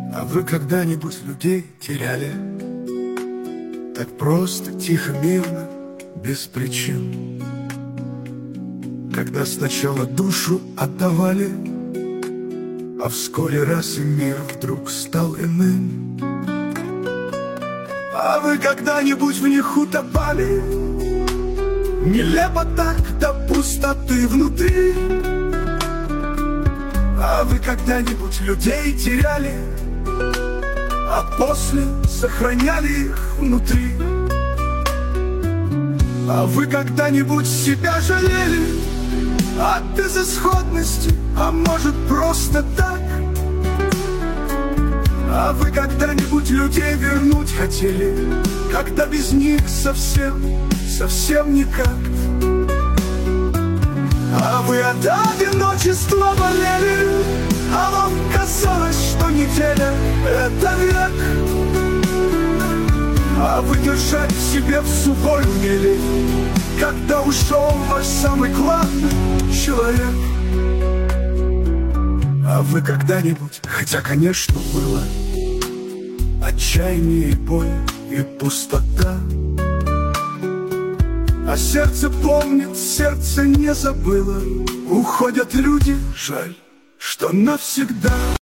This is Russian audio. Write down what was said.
А вы когда-нибудь людей теряли? Так просто, тихо, мирно, без причин? Когда сначала душу отдавали, а вскоре раз и мир вдруг стал иным. А вы когда-нибудь в них утопали? Нелепо так до пустоты внутри. А вы когда-нибудь людей теряли, а после сохраняли их внутри? А вы когда-нибудь себя жалели от безысходности, а может просто так? А вы когда-нибудь людей вернуть хотели, когда без них совсем никак? А вы от одиночества болели, а вам казалось, что неделя — это век. А вы держать в себе в сухой умели, когда ушел ваш самый главный человек. А вы когда-нибудь, хотя, конечно, было отчаяние и боль и пустота, а сердце помнит, сердце не забыло. Уходят люди, жаль, что навсегда.